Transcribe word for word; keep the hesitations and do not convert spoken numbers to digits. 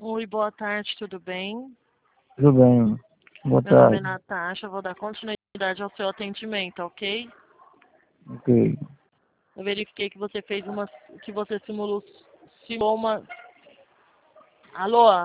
Oi, boa tarde, tudo bem? Tudo bem. Boa Meu nome é tarde. Natasha, vou dar continuidade ao seu atendimento, ok? Ok. Eu verifiquei que você fez uma, que você simulou, simulou uma... Alô?